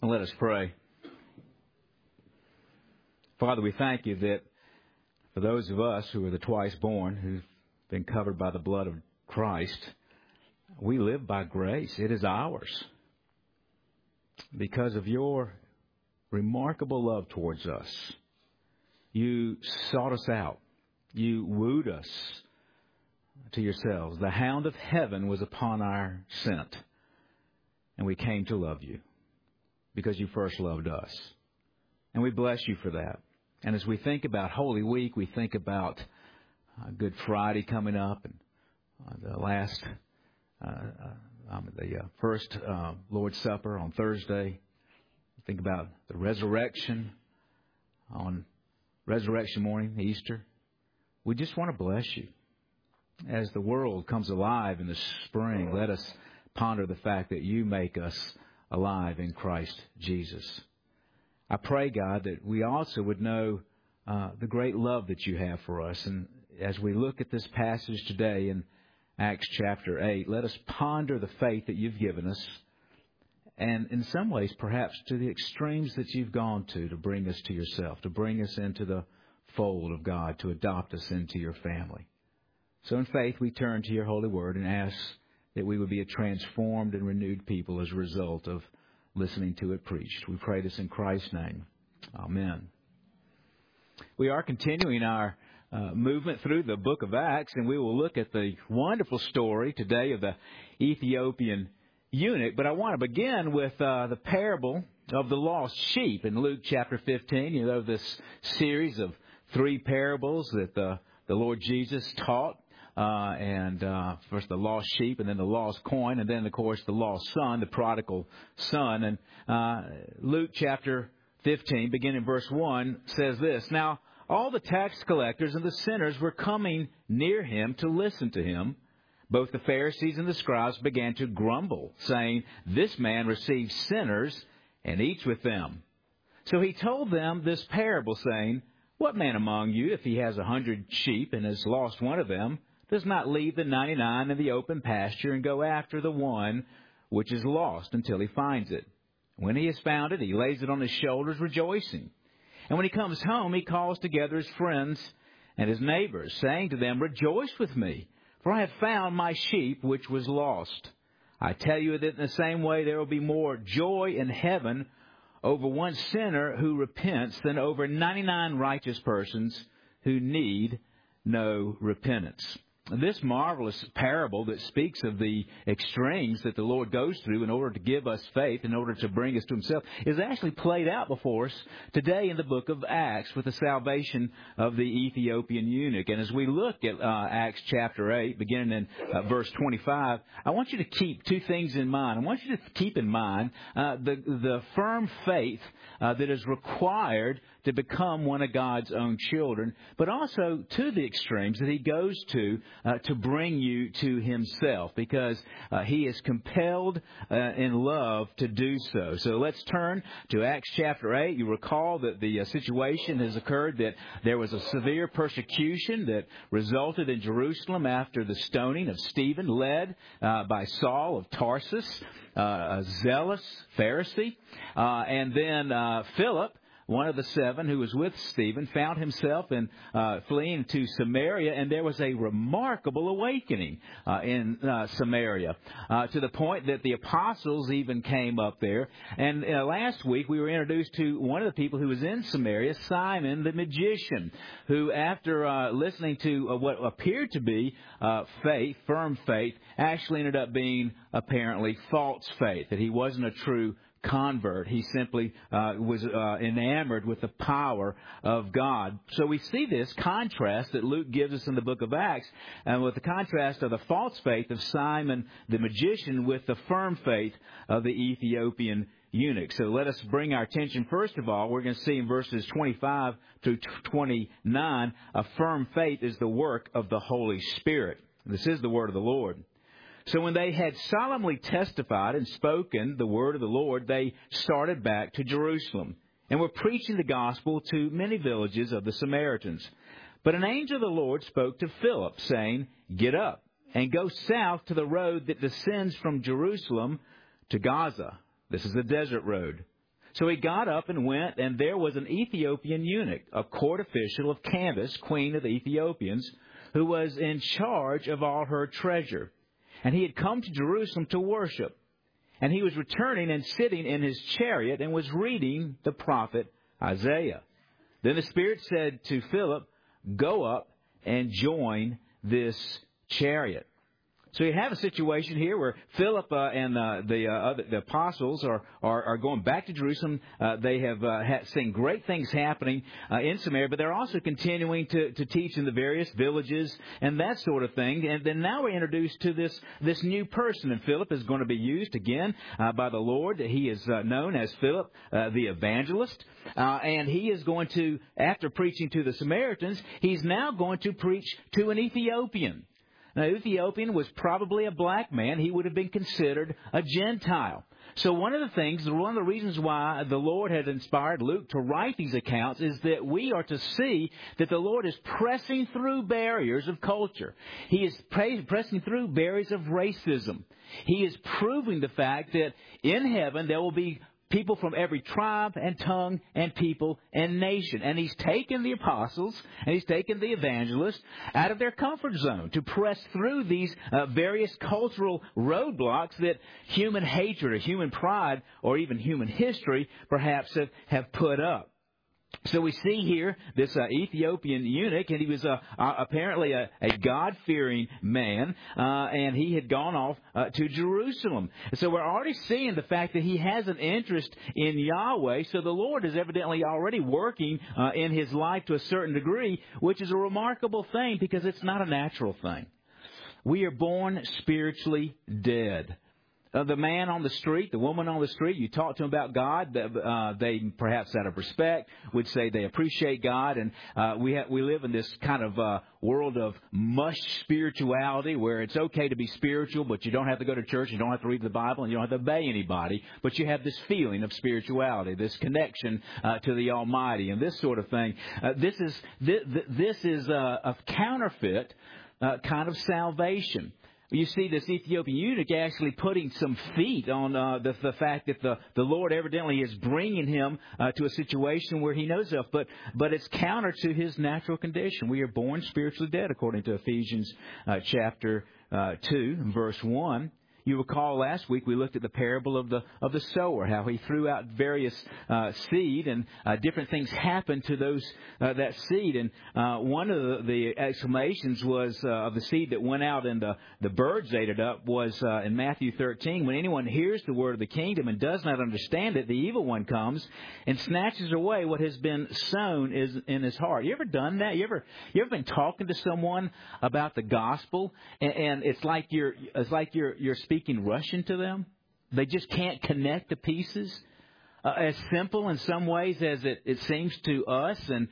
And let us pray. Father, we thank you that for those of us who are the twice born, who've been covered by the blood of Christ, we live by grace. It is ours. Because of your remarkable love towards us, you sought us out. You wooed us to yourselves. The hound of heaven was upon our scent, and we came to love you because you first loved us. And we bless you for that. And as we think about Holy Week, we think about Good Friday coming up, and the first Lord's Supper on Thursday. Think about the resurrection on resurrection morning, Easter. We just want to bless you. As the world comes alive in the spring, let us ponder the fact that you make us alive in Christ Jesus. I pray, God, that we also would know the great love that you have for us. And as we look at this passage today in Acts chapter 8, let us ponder the faith that you've given us. And in some ways, perhaps to the extremes that you've gone to bring us to yourself, to bring us into the fold of God, to adopt us into your family. So in faith, we turn to your holy word and ask that we would be a transformed and renewed people as a result of listening to it preached. We pray this in Christ's name. Amen. We are continuing our movement through the book of Acts, and we will look at the wonderful story today of the Ethiopian eunuch. But I want to begin with the parable of the lost sheep in Luke chapter 15. You know, this series of 3 parables that the Lord Jesus taught. First the lost sheep, and then the lost coin, and then, of course, the lost son, the prodigal son. And Luke chapter 15, beginning verse 1, says this: Now all the tax collectors and the sinners were coming near him to listen to him. Both the Pharisees and the scribes began to grumble, saying, This man receives sinners and eats with them. So he told them this parable, saying, What man among you, if he has 100 sheep and has lost one of them, does not leave the 99 in the open pasture and go after the one which is lost until he finds it? When he has found it, he lays it on his shoulders, rejoicing. And when he comes home, he calls together his friends and his neighbors, saying to them, Rejoice with me, for I have found my sheep which was lost. I tell you that in the same way there will be more joy in heaven over one sinner who repents than over 99 righteous persons who need no repentance. This marvelous parable that speaks of the extremes that the Lord goes through in order to give us faith, in order to bring us to himself, is actually played out before us today in the book of Acts with the salvation of the Ethiopian eunuch. And as we look at Acts chapter 8, beginning in verse 25, I want you to keep 2 things in mind. I want you to keep in mind the firm faith that is required to become one of God's own children, but also to the extremes that he goes to bring you to himself, because he is compelled in love to do so. So let's turn to Acts chapter 8. You recall that the situation has occurred that there was a severe persecution that resulted in Jerusalem after the stoning of Stephen, led by Saul of Tarsus, a zealous Pharisee, and then Philip, one of the 7 who was with Stephen, found himself fleeing to Samaria, and there was a remarkable awakening in Samaria, to the point that the apostles even came up there. And last week we were introduced to one of the people who was in Samaria, Simon the magician, who after listening to what appeared to be firm faith, actually ended up being apparently false faith, that he wasn't a true convert. He simply was enamored with the power of God. So we see this contrast that Luke gives us in the book of Acts, and with the contrast of the false faith of Simon the magician with the firm faith of the Ethiopian eunuch. So let us bring our attention, first of all, we're going to see in verses 25 through 29, a firm faith is the work of the Holy Spirit. This is the word of the Lord. So when they had solemnly testified and spoken the word of the Lord, they started back to Jerusalem and were preaching the gospel to many villages of the Samaritans. But an angel of the Lord spoke to Philip, saying, Get up and go south to the road that descends from Jerusalem to Gaza. This is the desert road. So he got up and went, and there was an Ethiopian eunuch, a court official of Candace, queen of the Ethiopians, who was in charge of all her treasure. And he had come to Jerusalem to worship. And he was returning and sitting in his chariot and was reading the prophet Isaiah. Then the Spirit said to Philip, "Go up and join this chariot." So you have a situation here where Philip and the apostles are going back to Jerusalem. They have seen great things happening in Samaria, but they're also continuing to teach in the various villages and that sort of thing. And then now we're introduced to this new person, and Philip is going to be used again by the Lord. He is known as Philip the evangelist, and he is going to, after preaching to the Samaritans, he's now going to preach to an Ethiopian. Now, Ethiopian was probably a black man. He would have been considered a Gentile. So one of the reasons why the Lord had inspired Luke to write these accounts is that we are to see that the Lord is pressing through barriers of culture. He is pressing through barriers of racism. He is proving the fact that in heaven there will be people from every tribe and tongue and people and nation. And he's taken the apostles and he's taken the evangelists out of their comfort zone to press through these various cultural roadblocks that human hatred or human pride or even human history perhaps have put up. So we see here this Ethiopian eunuch, and he was apparently a God-fearing man, and he had gone off to Jerusalem. So we're already seeing the fact that he has an interest in Yahweh, so the Lord is evidently already working in his life to a certain degree, which is a remarkable thing because it's not a natural thing. We are born spiritually dead. The man on the street, the woman on the street, you talk to them about God, they perhaps out of respect would say they appreciate God, and we live in this kind of world of mush spirituality where it's okay to be spiritual, but you don't have to go to church, you don't have to read the Bible, and you don't have to obey anybody, but you have this feeling of spirituality, this connection to the Almighty, and this sort of thing. This is a counterfeit kind of salvation. You see this Ethiopian eunuch actually putting some feet on the fact that the Lord evidently is bringing him to a situation where he knows of, but it's counter to his natural condition. We are born spiritually dead, according to Ephesians chapter 2, verse 1. You recall last week we looked at the parable of the sower, how he threw out various seed, and different things happened to that seed. And one of the exclamations was of the seed that went out and the birds ate it up was in Matthew 13. When anyone hears the word of the kingdom and does not understand it, the evil one comes and snatches away what has been sown in his heart. You ever done that? You ever been talking to someone about the gospel and it's like you're speaking Russian to them? They just can't connect the pieces. As simple in some ways as it seems to us, and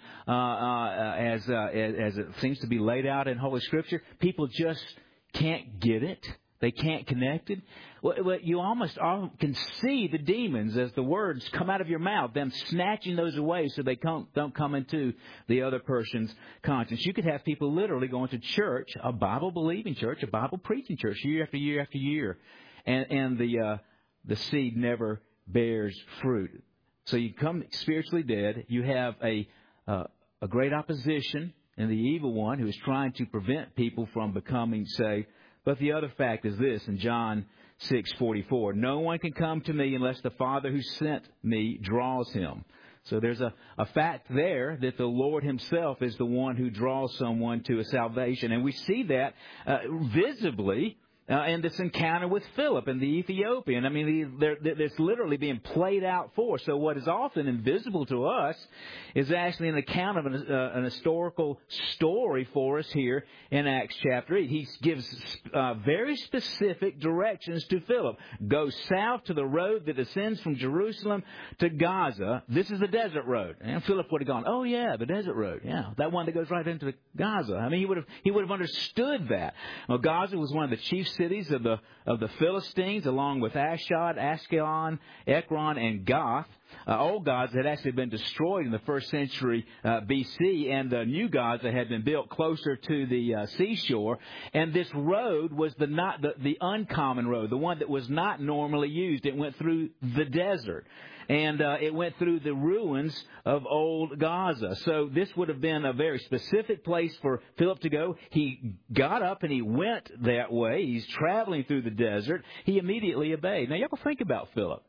as it seems to be laid out in Holy Scripture, people just can't get it. They can't connect it. Well, you almost can see the demons as the words come out of your mouth, them snatching those away so they don't come into the other person's conscience. You could have people literally going to church, a Bible-believing church, a Bible-preaching church, year after year after year, and the seed never bears fruit. So you come spiritually dead. You have a great opposition in the evil one who is trying to prevent people from becoming saved. But the other fact is this, in John 6:44, no one can come to me unless the Father who sent me draws him. So there's a fact there that the Lord himself is the one who draws someone to a salvation. And we see that visibly in this encounter with Philip and the Ethiopian. I mean, it's literally being played out for us. So what is often invisible to us is actually an account of an historical story for us here in Acts chapter 8. He gives very specific directions to Philip. Go south to the road that ascends from Jerusalem to Gaza. This is the desert road. And Philip would have gone, oh yeah, the desert road. Yeah, that one that goes right into Gaza. I mean, he would have understood that. Well, Gaza was one of the chief cities of the Philistines, along with Ashdod, Askelon, Ekron, and Gath. old gods that had actually been destroyed in the first century BC, and the new gods that had been built closer to the seashore. And this road was the uncommon road, the one that was not normally used. It went through the desert. And it went through the ruins of old Gaza. So this would have been a very specific place for Philip to go. He got up and he went that way. He's traveling through the desert. He immediately obeyed. Now, you ever think about Philip?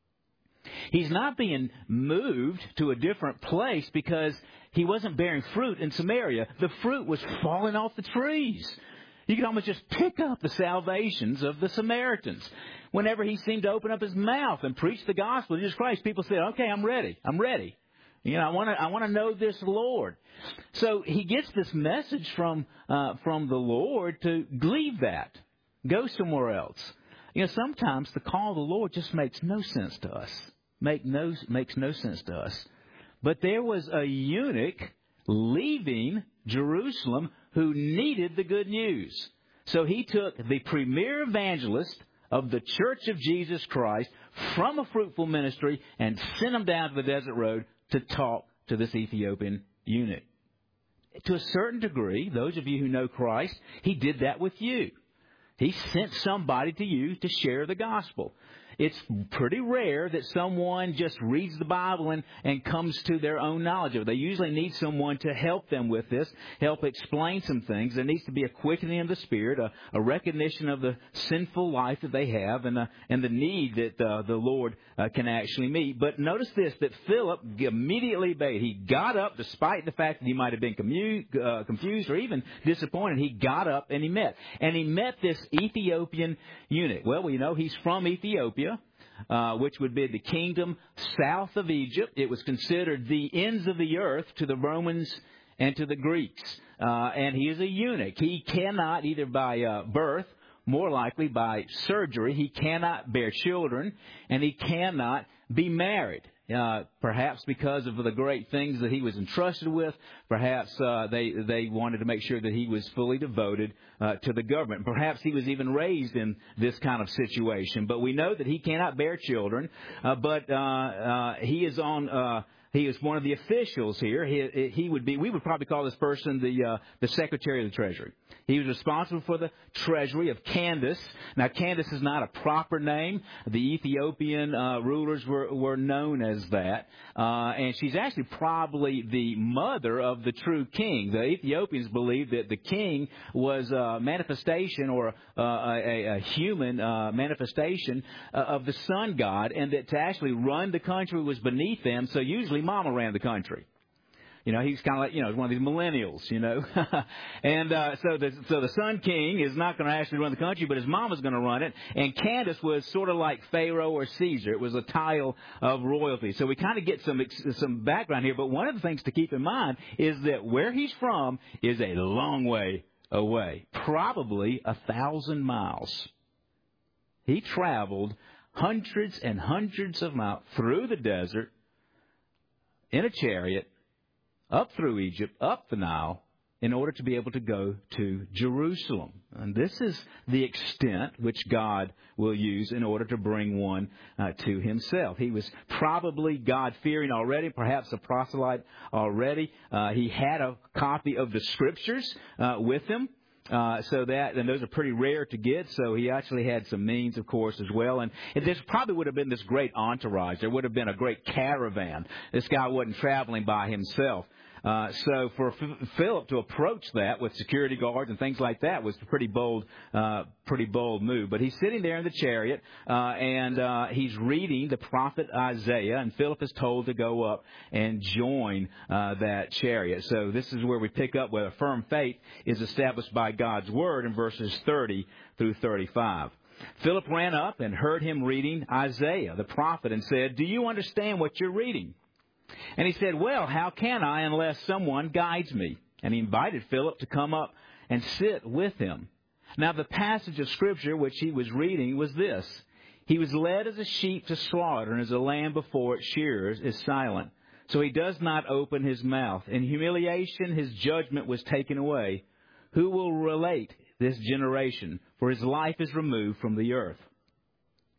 He's not being moved to a different place because he wasn't bearing fruit in Samaria. The fruit was falling off the trees. You could almost just pick up the salvations of the Samaritans. Whenever he seemed to open up his mouth and preach the gospel of Jesus Christ, people said, okay, I'm ready. I'm ready. You know, I want to know this Lord. So he gets this message from the Lord to leave that. Go somewhere else. You know, sometimes the call of the Lord just makes no sense to us. Makes no sense to us. But there was a eunuch leaving Jerusalem who needed the good news. So he took the premier evangelist of the Church of Jesus Christ from a fruitful ministry and sent him down to the desert road to talk to this Ethiopian eunuch. To a certain degree, those of you who know Christ, he did that with you. He sent somebody to you to share the gospel. It's pretty rare that someone just reads the Bible and comes to their own knowledge of it. They usually need someone to help them with this, help explain some things. There needs to be a quickening of the Spirit, a recognition of the sinful life that they have, and the need that the Lord can actually meet. But notice this, that Philip immediately obeyed. He got up, despite the fact that he might have been confused or even disappointed. He got up and he met. And he met this Ethiopian eunuch. Well, we know he's from Ethiopia. Which would be the kingdom south of Egypt. It was considered the ends of the earth to the Romans and to the Greeks. And he is a eunuch. He cannot, either by birth, more likely by surgery, he cannot bear children, and he cannot be married. Perhaps because of the great things that he was entrusted with. Perhaps they wanted to make sure that he was fully devoted to the government. Perhaps he was even raised in this kind of situation. But we know that he cannot bear children. But he is on. He is one of the officials here. He would be. We would probably call this person the Secretary of the Treasury. He was responsible for the treasury of Candace. Now, Candace is not a proper name. The Ethiopian rulers were known as that. And she's actually probably the mother of the true king. The Ethiopians believed that the king was a manifestation or a human manifestation of the sun god, and that to actually run the country was beneath them. So usually Mama ran the country. You know, he's kind of like, one of these millennials, And so the Sun King is not going to actually run the country, but his mama's going to run it. And Candace was sort of like Pharaoh or Caesar. It was a title of royalty. So we kind of get some background here. But one of the things to keep in mind is that where he's from is a long way away, probably 1,000 miles. He traveled hundreds and hundreds of miles through the desert in a chariot, up through Egypt, up the Nile, in order to be able to go to Jerusalem. And this is the extent which God will use in order to bring one to himself. He was probably God-fearing already, perhaps a proselyte already. He had a copy of the Scriptures with him. And those are pretty rare to get, so he actually had some means, of course, as well. And this probably would have been this great entourage. There would have been a great caravan. This guy wasn't traveling by himself. So for Philip to approach that with security guards and things like that was a pretty bold move. But he's sitting there in the chariot, and he's reading the prophet Isaiah, and Philip is told to go up and join that chariot. So this is where we pick up where a firm faith is established by God's word in verses 30 through 35. Philip ran up and heard him reading Isaiah, the prophet, and said, "Do you understand what you're reading?" And he said, "Well, how can I unless someone guides me?" And he invited Philip to come up and sit with him. Now, the passage of Scripture which he was reading was this: "He was led as a sheep to slaughter, and as a lamb before its shearers is silent. So he does not open his mouth. In humiliation his judgment was taken away. Who will relate this generation? For his life is removed from the earth."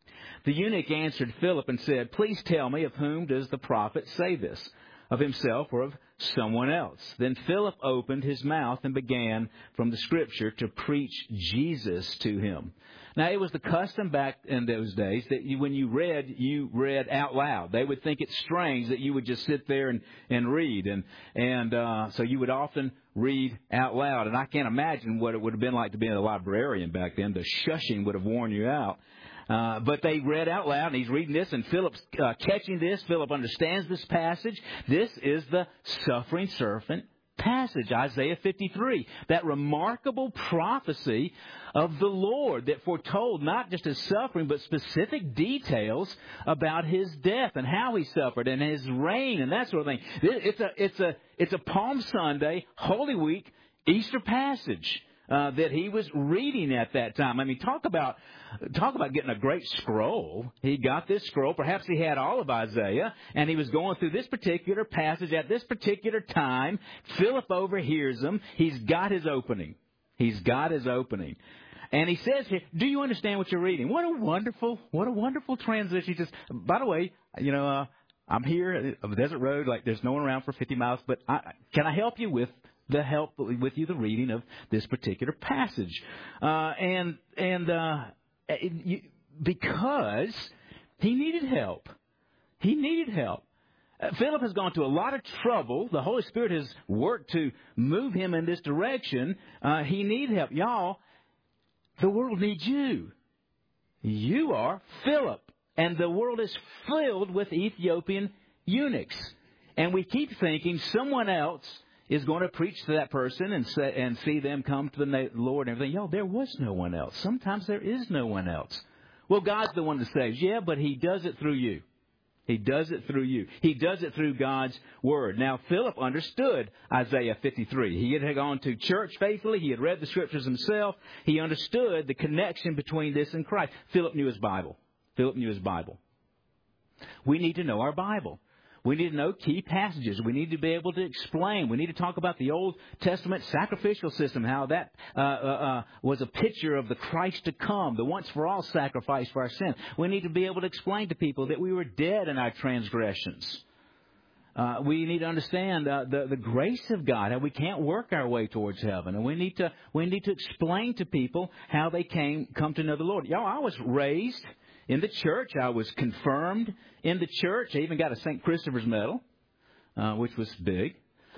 The eunuch answered Philip and said, "Please tell me, of whom does the prophet say this? Of himself or of someone else?" Then Philip opened his mouth and began from the Scripture to preach Jesus to him. Now, it was the custom back in those days that when you read out loud. They would think it's strange that you would just sit there and read. So you would often read out loud. And I can't imagine what it would have been like to be a librarian back then. The shushing would have worn you out. But they read out loud, and he's reading this, and Philip's catching this. Philip understands this passage. This is the suffering servant passage, Isaiah 53, that remarkable prophecy of the Lord that foretold not just his suffering, but specific details about his death and how he suffered and his reign and that sort of thing. It's a Palm Sunday, Holy Week, Easter passage that he was reading at that time. I mean, talk about getting a great scroll. He got this scroll. Perhaps he had all of Isaiah, and he was going through this particular passage at this particular time. Philip overhears him. He's got his opening. And he says here, "Do you understand what you're reading?" What a wonderful transition. He says, "By the way, I'm here on the desert road, like there's no one around for 50 miles, but can I help you with the reading of this particular passage?" Because he needed help. Philip has gone to a lot of trouble. The Holy Spirit has worked to move him in this direction. He needs help. Y'all, the world needs you. You are Philip. And the world is filled with Ethiopian eunuchs. And we keep thinking someone else is going to preach to that person and see them come to the Lord and everything. Yo, there was no one else. Sometimes there is no one else. Well, God's the one that saves. Yeah, but He does it through you. He does it through you. He does it through God's Word. Now, Philip understood Isaiah 53. He had gone to church faithfully. He had read the Scriptures himself. He understood the connection between this and Christ. Philip knew his Bible. We need to know our Bible. We need to know key passages. We need to be able to explain. We need to talk about the Old Testament sacrificial system, how that was a picture of the Christ to come, the once-for-all sacrifice for our sin. We need to be able to explain to people that we were dead in our transgressions. We need to understand the grace of God, how we can't work our way towards heaven. And we need to explain to people how they come to know the Lord. Y'all, I was raised in the church. I was confirmed in the church. I even got a St. Christopher's medal, which was big.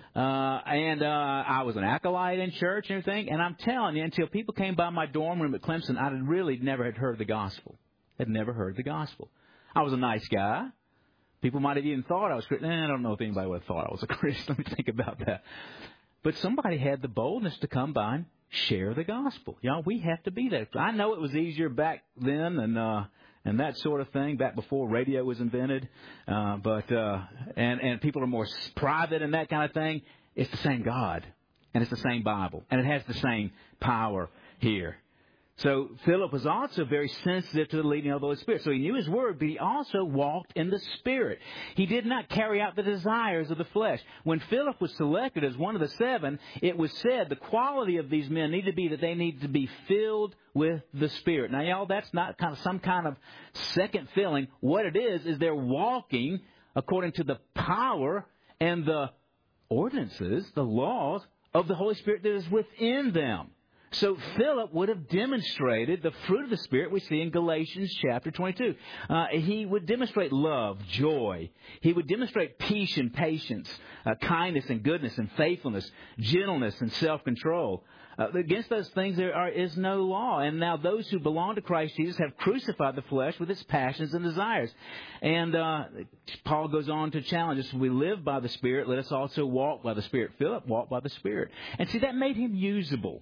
I was an acolyte in church and everything. And I'm telling you, until people came by my dorm room at Clemson, I really never had heard the gospel. I was a nice guy. People might have even thought I was Christian. I don't know if anybody would have thought I was a Christian. Let me think about that. But somebody had the boldness to come by and share the gospel. Y'all, we have to be there. I know it was easier back then and that sort of thing, back before radio was invented. But people are more private and that kind of thing. It's the same God, and it's the same Bible, and it has the same power here. So Philip was also very sensitive to the leading of the Holy Spirit. So he knew his word, but he also walked in the Spirit. He did not carry out the desires of the flesh. When Philip was selected as one of the 7, it was said the quality of these men needed to be that they needed to be filled with the Spirit. Now, y'all, that's not some kind of second filling. What it is they're walking according to the power and the ordinances, the laws of the Holy Spirit that is within them. So Philip would have demonstrated the fruit of the Spirit we see in Galatians chapter 22. He would demonstrate love, joy. He would demonstrate peace and patience, kindness and goodness and faithfulness, gentleness and self-control. Against those things there is no law. And now those who belong to Christ Jesus have crucified the flesh with its passions and desires. And Paul goes on to challenge us. We live by the Spirit. Let us also walk by the Spirit. Philip walked by the Spirit. And see, that made him usable.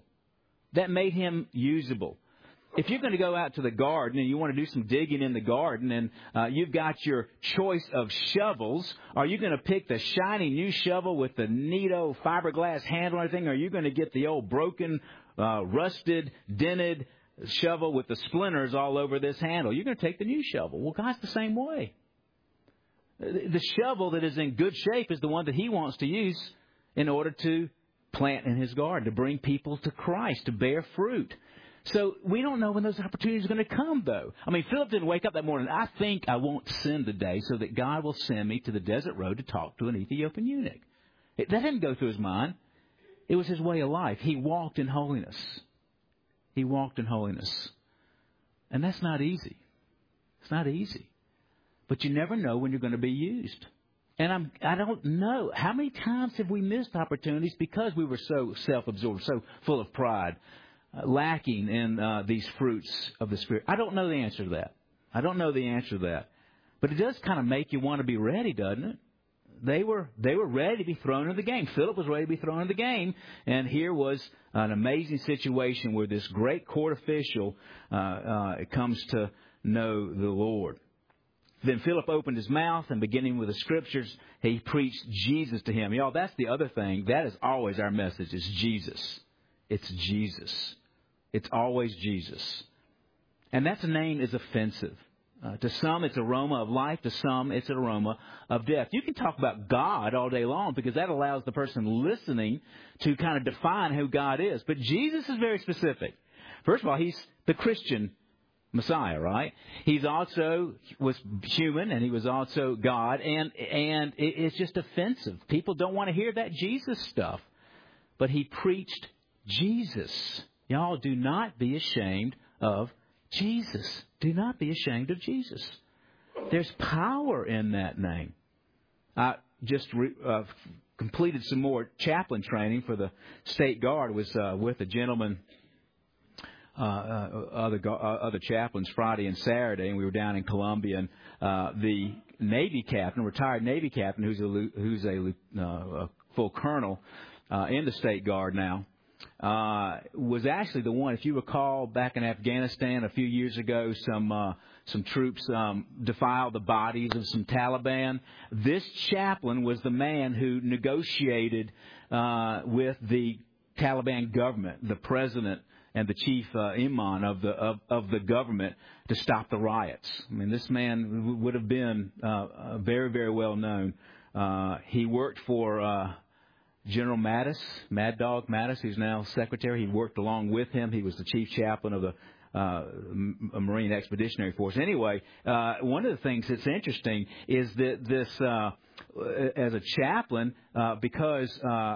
If you're going to go out to the garden and you want to do some digging in the garden and you've got your choice of shovels, are you going to pick the shiny new shovel with the neat old fiberglass handle and everything, or are you going to get the old broken, rusted, dented shovel with the splinters all over this handle? You're going to take the new shovel. Well, God's the same way. The shovel that is in good shape is the one that He wants to use in order to plant in His garden, to bring people to Christ, to bear fruit. So we don't know when those opportunities are going to come, though. I mean, Philip didn't wake up that morning, I think I won't sin today so that God will send me to the desert road to talk to an Ethiopian eunuch. That didn't go through his mind. It was his way of life. He walked in holiness. He walked in holiness. And that's not easy. It's not easy. But you never know when you're going to be used. And I don't know. How many times have we missed opportunities because we were so self-absorbed, so full of pride, lacking in these fruits of the Spirit? I don't know the answer to that. I don't know the answer to that. But it does kind of make you want to be ready, doesn't it? They were ready to be thrown in the game. Philip was ready to be thrown in the game. And here was an amazing situation where this great court official comes to know the Lord. Then Philip opened his mouth, and beginning with the Scriptures, he preached Jesus to him. Y'all, that's the other thing. That is always our message, is Jesus. It's Jesus. It's always Jesus. And that name is offensive. To some, it's aroma of life. To some, it's an aroma of death. You can talk about God all day long because that allows the person listening to kind of define who God is. But Jesus is very specific. First of all, he's the Christian Messiah, right? He's also was human, and he was also God, and it's just offensive. People don't want to hear that Jesus stuff. But he preached Jesus. Y'all, do not be ashamed of Jesus. Do not be ashamed of Jesus. There's power in that name. I just completed some more chaplain training for the State Guard. Was with a gentleman, other chaplains Friday and Saturday, and we were down in Columbia. And the Navy captain, retired Navy captain, who's a full colonel in the State Guard now, was actually the one, if you recall, back in Afghanistan a few years ago, some troops defiled the bodies of some Taliban. This chaplain was the man who negotiated with the Taliban government, the president and the chief imam of the government, to stop the riots. I mean, this man would have been very, very well known. He worked for General Mattis, Mad Dog Mattis, who's now secretary. He worked along with him. He was the chief chaplain of the Marine Expeditionary Force. Anyway, one of the things that's interesting is that this, as a chaplain, because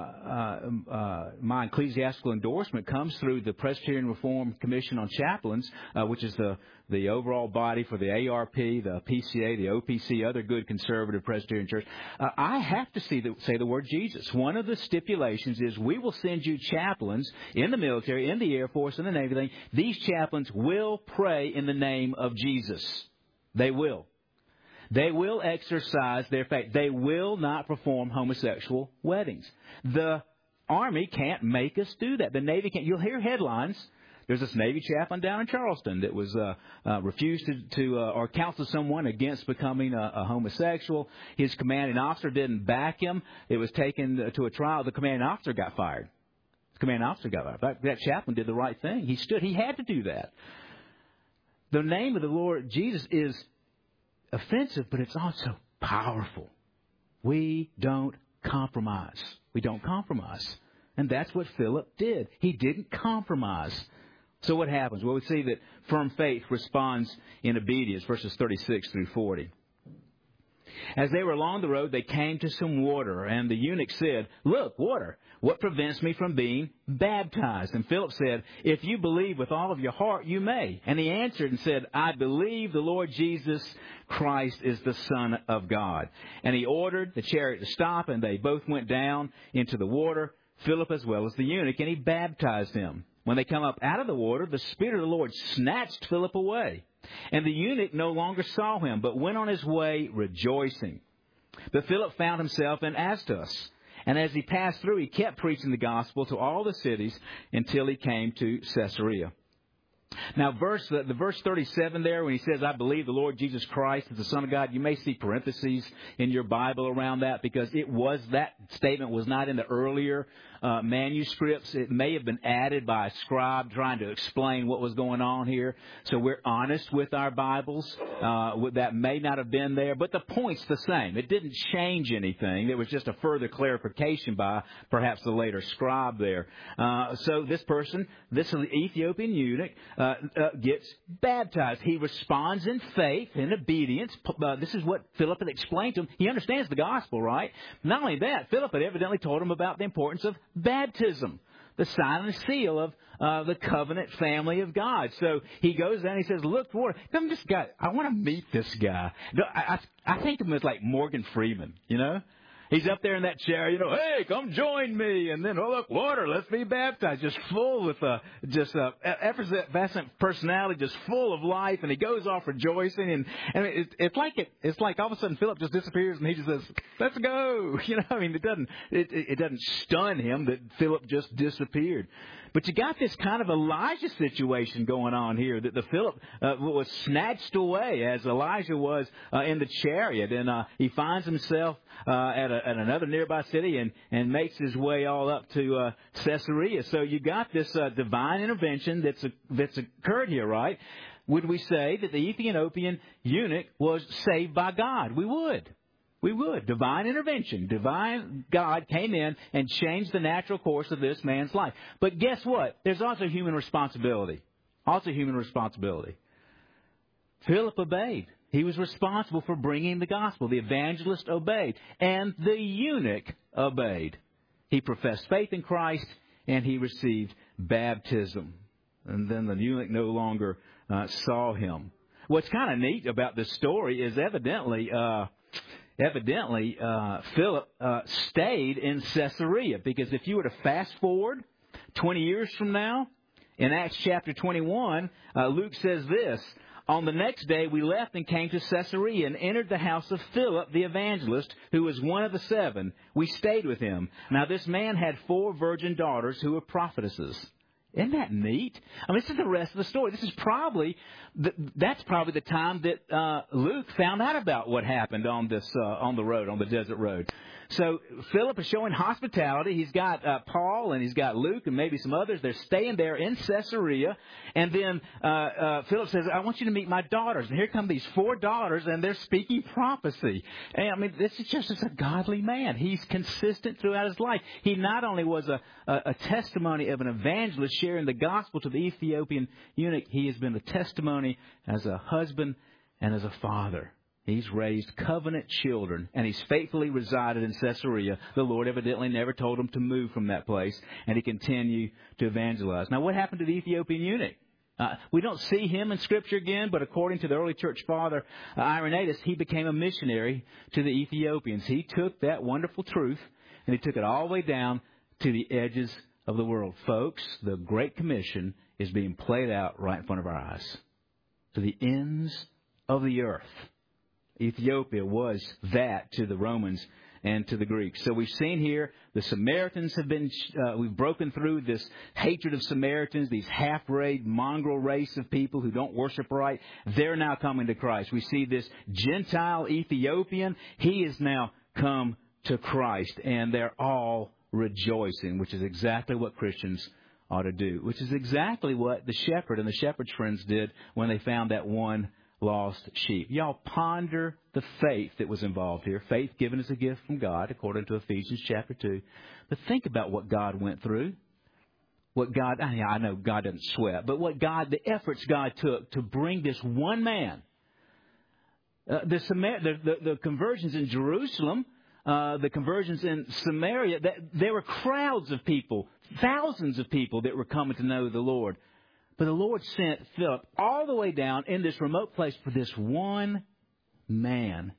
my ecclesiastical endorsement comes through the Presbyterian Reform Commission on Chaplains, which is the overall body for the ARP, the PCA, the OPC, other good conservative Presbyterian church. I have to say the word Jesus. One of the stipulations is we will send you chaplains in the military, in the Air Force, in the Navy. These chaplains will pray in the name of Jesus. They will. They will exercise their faith. They will not perform homosexual weddings. The Army can't make us do that. The Navy can't. You'll hear headlines. There's this Navy chaplain down in Charleston that was refused to or counsel someone against becoming a homosexual. His commanding officer didn't back him. It was taken to a trial. The commanding officer got fired. That chaplain did the right thing. He stood. He had to do that. The name of the Lord Jesus is offensive, but it's also powerful. We don't compromise. And that's what Philip did. He didn't compromise. So what happens? Well, we see that firm faith responds in obedience, verses 36 through 40. As they were along the road, they came to some water, and the eunuch said, "Look, water, what prevents me from being baptized?" And Philip said, "If you believe with all of your heart, you may." And he answered and said, "I believe the Lord Jesus Christ is the Son of God." And he ordered the chariot to stop, and they both went down into the water, Philip as well as the eunuch, and he baptized him. When they come up out of the water, the Spirit of the Lord snatched Philip away. And the eunuch no longer saw him, but went on his way rejoicing. But Philip found himself in Astos. And as he passed through, he kept preaching the gospel to all the cities until he came to Caesarea. Now, the verse 37 there, when he says, I believe the Lord Jesus Christ is the Son of God, you may see parentheses in your Bible around that because that statement was not in the earlier manuscripts. It may have been added by a scribe trying to explain what was going on here. So we're honest with our Bibles. That may not have been there, but the point's the same. It didn't change anything. There was just a further clarification by perhaps the later scribe there. So this Ethiopian eunuch, gets baptized. He responds in faith, in obedience. This is what Philip had explained to him. He understands the gospel, right? Not only that, Philip had evidently told him about the importance of baptism, the sign and seal of the covenant family of God. So he goes down and he says, look for this guy. I want to meet this guy. I think of him as like Morgan Freeman, you know? He's up there in that chair, hey, come join me. And then, look, water, let's be baptized. Just full with effervescent personality, just full of life. And he goes off rejoicing. And it's like all of a sudden Philip just disappears and he just says, let's go. It doesn't stun him that Philip just disappeared. But you got this kind of Elijah situation going on here, that the Philip was snatched away as Elijah was in the chariot, and he finds himself at another nearby city and makes his way all up to Caesarea. So you got this divine intervention that's occurred here, right? Would we say that the Ethiopian eunuch was saved by God? We would. We would. Divine intervention. Divine God came in and changed the natural course of this man's life. But guess what? There's also human responsibility. Philip obeyed. He was responsible for bringing the gospel. The evangelist obeyed. And the eunuch obeyed. He professed faith in Christ and he received baptism. And then the eunuch no longer saw him. What's kind of neat about this story is evidently Philip stayed in Caesarea, because if you were to fast forward 20 years from now, in Acts chapter 21, Luke says this, on the next day we left and came to Caesarea and entered the house of Philip the evangelist, who was one of the 7. We stayed with him. Now this man had 4 virgin daughters who were prophetesses. Isn't that neat? I mean, this is the rest of the story. This is that's probably the time that Luke found out about what happened on the desert road. So Philip is showing hospitality. He's got Paul and he's got Luke and maybe some others. They're staying there in Caesarea. And then Philip says, I want you to meet my daughters. And here come these 4 daughters, and they're speaking prophecy. And I mean, this is just a godly man. He's consistent throughout his life. He not only was a testimony of an evangelist sharing the gospel to the Ethiopian eunuch, he has been a testimony as a husband and as a father. He's raised covenant children, and he's faithfully resided in Caesarea. The Lord evidently never told him to move from that place, and he continued to evangelize. Now, what happened to the Ethiopian eunuch? We don't see him in Scripture again, but according to the early church father, Irenaeus, he became a missionary to the Ethiopians. He took that wonderful truth, and he took it all the way down to the edges of the world. Folks, the Great Commission is being played out right in front of our eyes. To the ends of the earth. Ethiopia was that to the Romans and to the Greeks. So we've seen here the Samaritans have been, we've broken through this hatred of Samaritans, these half-breed mongrel race of people who don't worship right. They're now coming to Christ. We see this Gentile Ethiopian. He has now come to Christ, and they're all rejoicing, which is exactly what Christians ought to do, which is exactly what the shepherd and the shepherd's friends did when they found that one lost sheep. Y'all ponder the faith that was involved here. Faith given as a gift from God, according to Ephesians chapter 2. But think about what God went through. I know God doesn't sweat, but the efforts God took to bring this one man. The conversions in Jerusalem, the conversions in Samaria, there were crowds of people, thousands of people that were coming to know the Lord. But the Lord sent Philip all the way down in this remote place for this one man.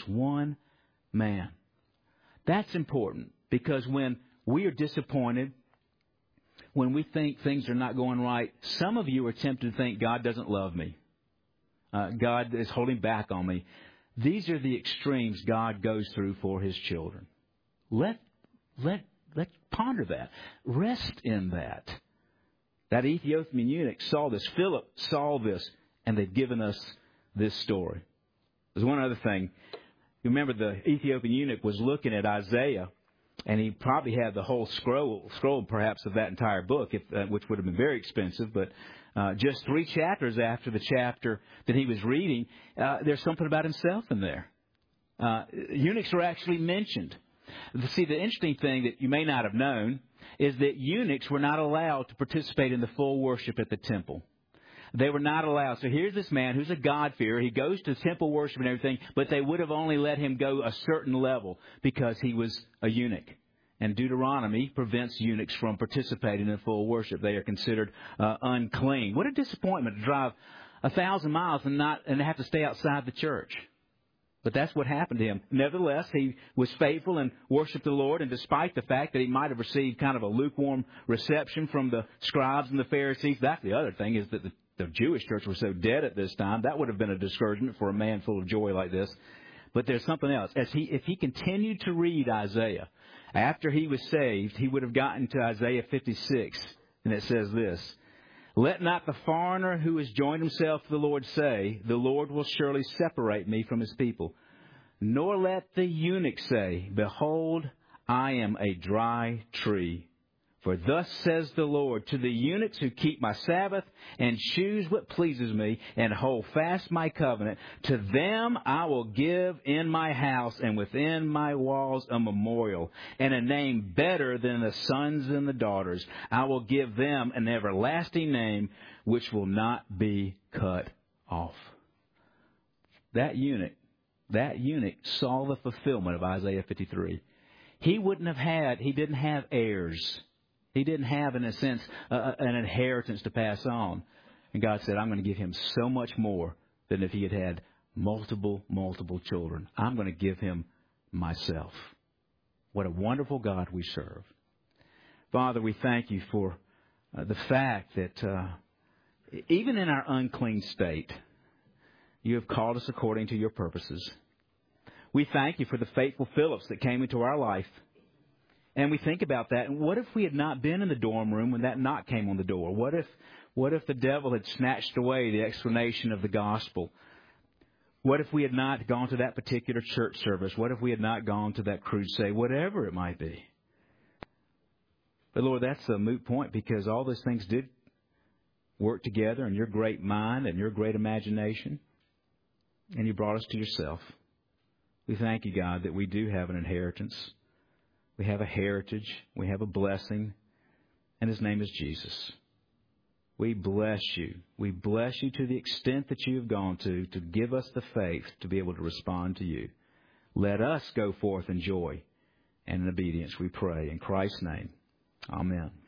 That's important, because when we are disappointed, when we think things are not going right, some of you are tempted to think God doesn't love me. God is holding back on me. These are the extremes God goes through for His children. Let's ponder that. Rest in that. That Ethiopian eunuch saw this. Philip saw this, and they've given us this story. There's one other thing. You remember the Ethiopian eunuch was looking at Isaiah, and he probably had the whole scroll perhaps of that entire book, which would have been very expensive. But just 3 chapters after the chapter that he was reading, there's something about himself in there. Eunuchs are actually mentioned. See, the interesting thing that you may not have known is that eunuchs were not allowed to participate in the full worship at the temple. They were not allowed. So here's this man who's a God-fearer. He goes to temple worship and everything, but they would have only let him go a certain level because he was a eunuch. And Deuteronomy prevents eunuchs from participating in full worship. They are considered unclean. What a disappointment to drive 1,000 miles and have to stay outside the church. But that's what happened to him. Nevertheless, he was faithful and worshiped the Lord. And despite the fact that he might have received kind of a lukewarm reception from the scribes and the Pharisees, that's the other thing, is that the Jewish church was so dead at this time. That would have been a discouragement for a man full of joy like this. But there's something else. If he continued to read Isaiah, after he was saved, he would have gotten to Isaiah 56. And it says this: "Let not the foreigner who has joined himself to the Lord say, the Lord will surely separate me from his people. Nor let the eunuch say, behold, I am a dry tree. For thus says the Lord, to the eunuchs who keep my Sabbath and choose what pleases me and hold fast my covenant, to them I will give in my house and within my walls a memorial and a name better than the sons and the daughters. I will give them an everlasting name which will not be cut off." That eunuch saw the fulfillment of Isaiah 53. He didn't have heirs. He didn't have, in a sense, an inheritance to pass on. And God said, I'm going to give him so much more than if he had had multiple children. I'm going to give him myself. What a wonderful God we serve. Father, we thank you for the fact that even in our unclean state, you have called us according to your purposes. We thank you for the faithful Phillips that came into our life. And we think about that. And what if we had not been in the dorm room when that knock came on the door? What if the devil had snatched away the explanation of the gospel? What if we had not gone to that particular church service? What if we had not gone to that crusade? Whatever it might be. But Lord, that's a moot point, because all those things did work together in your great mind and your great imagination. And you brought us to yourself. We thank you, God, that we do have an inheritance. We have a heritage. We have a blessing. And his name is Jesus. We bless you. We bless you to the extent that you have gone to give us the faith to be able to respond to you. Let us go forth in joy and in obedience, we pray. In Christ's name, amen.